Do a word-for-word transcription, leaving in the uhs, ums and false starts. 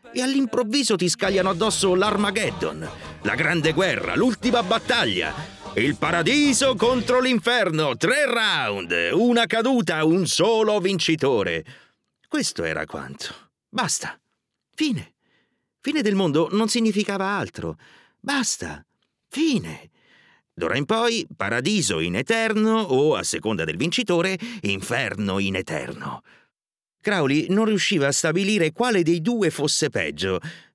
e all'improvviso ti scagliano addosso l'Armageddon, la grande guerra, l'ultima battaglia, il paradiso contro l'inferno, tre round, una caduta, un solo vincitore. Questo era quanto. Basta. Fine. Fine del mondo non significava altro. Basta. Fine. D'ora in poi, paradiso in eterno o, a seconda del vincitore, inferno in eterno. Crowley non riusciva a stabilire quale dei due fosse peggio.